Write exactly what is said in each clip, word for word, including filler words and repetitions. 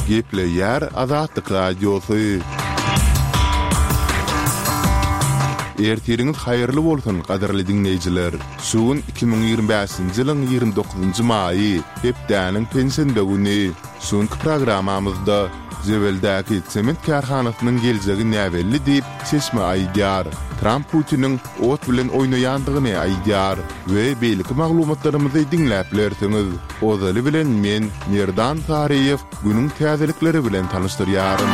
Gepleyer Azatlyk radiosu. Ertiriniz hayırlı bolsun gaderli dinleyijiler. Şuun iki bin ýygrimi beşinji ýylyň ýygrimi dokuzunjy maýy, hepdäniň pensiýa güni. Şuňky programamyzda Zeweldäki sement karhanasynyň geljegi näwelli diýip seçme aýdýar. Trump Putiniň ot bilen oýnaýandygyny aýdýar we beýleki maglumatlarymyzy dinläp bilersiňiz. Ozaly bilen men Merdan Tariýew günüň täzelikleri bilen tanışdyrýarym.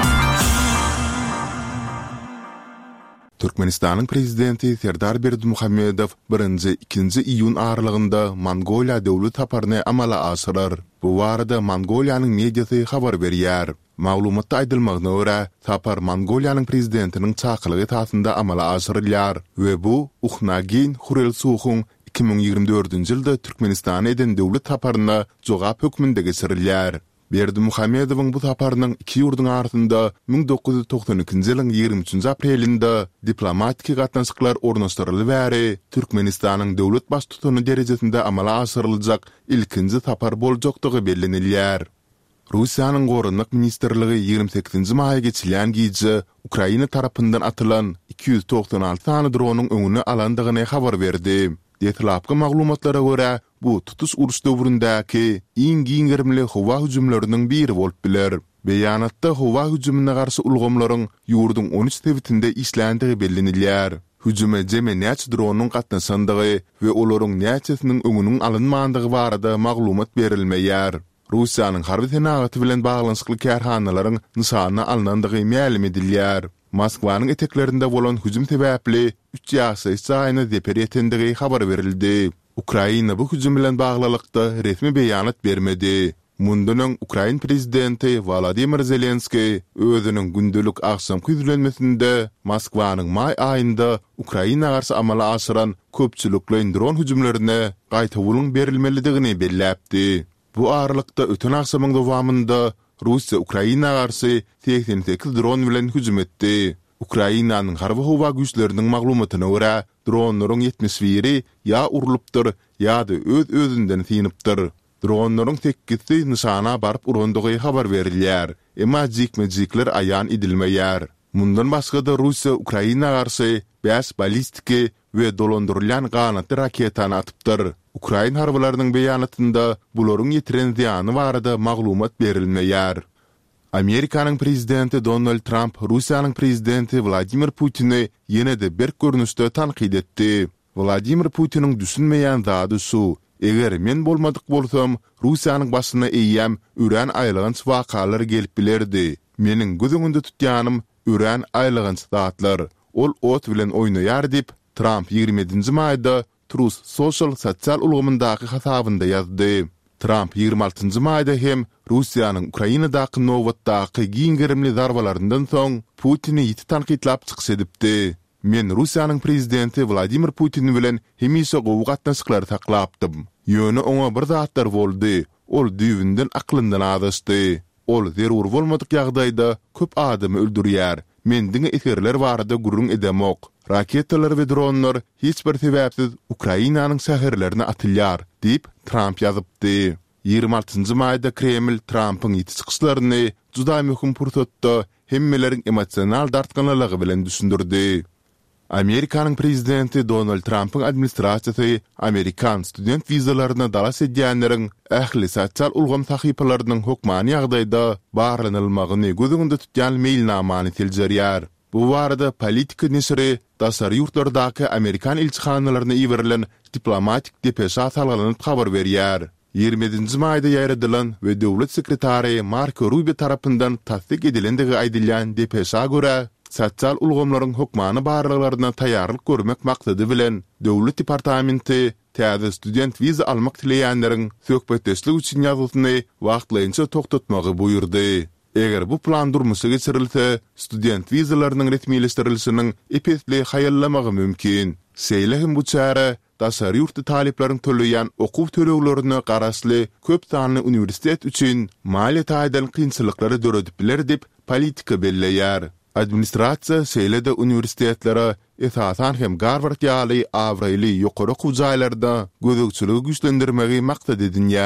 Türkmenistanyň prezidenti Serdar Berdimuhammedow birinji ikinji iýun aralygynda Mongoliýa döwlet taparyny amala aşyrar. Bu barada Mongoliýanyň mediasy habar berýär. Maglumatda aýdylmagyna görä, tapar Mongoliýanyň prezidentiniň çakylygy tasynda amala aşyrylýar we bu Uxnagin Hurelsuhun iki bin ýygrimi dördünji ýylda Türkmenistan eden döwlet taparyna jogap hökmünde geçirilýär. Berdimuhammedowyň bu taparynyň iki ýurduň arasynda bin dokuz ýüz toksan ikinji ýylyň ýygrimi üçünji aprelinde diplomatik gatnaşyklar ornaşdyrylyp bäri Türkmenistanyň döwlet baş tutany derejesinde amala aşyryljak ilkinji tapar boljakdygy bellenilýär. Russiýanyň Gorunlyk ministrligi ýygrimi sekizinji maýa geçilen giýje Ukraina tarapyndan atylan iki ýüz toksan alty tany dronyň öňüne alandygyny habar berdi. Detlapky maglumatlara görä, bu tutuş uruş döwründäki iň giňerimli howa hüjümläriniň biri bolup biler. Beýanatda howa hüjümine garşy ulgamlaryň ýurduň on üç tebitinde işländigi bellenilýär. Hüjüme jeme näçe dronyň gatnaşandygy we olaryň näçesiniň öňüniň alynmandygy barada maglumat berilmeýär. Russiýanyň harby senaty bilen baglanyşykly kärhanalaryň nysany alınandygy ma'lum edilýär. Moskwanyň eteklerinde bolan hüjüm sebäpli üç ýaşy saýyny deper etendigi habar berildi. Ukraina bu hüjüm bilen baglykda resmi beýanat bermedi. Mundunyň Ukraina prezidenti Volodymyr Zelenski özüniň gündelik akşamky düzenlemesinde Moskwanyň maý aýynda Ukraina garşy amala aşyran köpçülikli dron hüjümlerine gaýta wulun berilmelidigini belläpdi. Bu aralykda öten akşamyň dowamında Russiýa Ukraina garşy seksen sekiz dron bilen hüjüm etdi. Ukrainanyň harby howa güýçleriniň maglumatyna görä, dronlaryň ýetmiş biri ýa urulypdyr, ýa-da öz özünden synipdyr. Dronlaryň sekizde nysana baryp urandygy habar berilýär, emma jikme-jikler aýan edilmeýär. Mundan başga da Russiýa Ukraina garşy beş ballistiki we dolandyrylýan ganatly raketany atypdyr. Ukraina harbylarynyň beýanatynda bularyň ýetiren ziýany barada maglumat berilmeýär. Amerikanyň prezidenti Donald Trump Russiýanyň prezidenti Vladimir Putini ýene-de bir görnüşde tanqid etdi. Vladimir Putiniň düşünmeýän zady şu: eger men bolmadyk bolsam, Russiýanyň başyna eýýäm üren aýlygynç wakalary gelip bilerdi. Meniň gözüňde tutýanym üren aýlygynç zatlar. Ol ot bilen oýnaýar diýip Trump ýygrimi ýedinji maýda Truth Social sosial ulgamyndaky hasabynda ýazdy. Trump ýygrimi altynjy maýda hem Russiýanyň Ukrainadaky nowatdaky giňerimli zarbalaryndan soň Putini ýiti tanqidlap çykyş edipdi. Men Russiýanyň prezidenti Vladimir Putin bilen hemişe gowy gatnaşyklary taklapdym. Ýöne oňa bir zatlar boldy. Ol düýünden aklyndan adaşdy. Ol zerur bolmadyk ýagdaýda köp adamy öldürýär. Men diňe eserler barada gurrun edemok. Raketalar we dronlar hiç bir sebäpsiz Ukrainanyň şäherlerine atylýar, diýip Trump ýazypdy. ýygrimi altynjy maýda Kreml Trumpyň ýiti çykyşlaryny juda möhüm pursatda hemmeleriň emosional dartganylygy bilen düşündirdi. Amerikanyň prezidenti Donald Trumpyň administrasiýasy Amerikan student vizalaryna dalas edýänleriň ähli sosial ulgam sahypalarynyň hukmany ýagdaýda barlanylmagyny gözüňde tutýan mailnamany tiljerýär. Bu barada politika nesiri dasar ýurtlardaky Amerikan elçixanalaryna ýiberilen diplomatik depeşa salgynyp habar berýär. ýygrimi ýedinji maýda ýaýradylan we döwlet sekretary Marco Rubio tarapyndan tasdik edilendigi aýdylýan depeşa görä, sosial ulgamlaryň hukmany barlyklaryna taýýarlyk görmek maksady bilen döwlet departamenti täze student wiza almak dileýänleriň söhbetdeşlik üçin ýazylyny wagtlaýynça toktatmagy buyurdy. Eger bu plan durmuşa geçirilse, student wizalarynyň resmileştirilişiniň epetli haýallamagy mümkin. Seýlehim bu çara dasar ýurtda talipleriň töleýän okuw töleglerini garaşly köp sanly uniwersitet üçin maliýet aýdan kynçylyklary döredip biler dip politika belleýär. Administrasiýa seýlede uniwersitetlere esasan hem Harvard ýaly awraýly ýokary okuw jaýlarda gözükçüligi güýçlendirmegi maksat edinýär.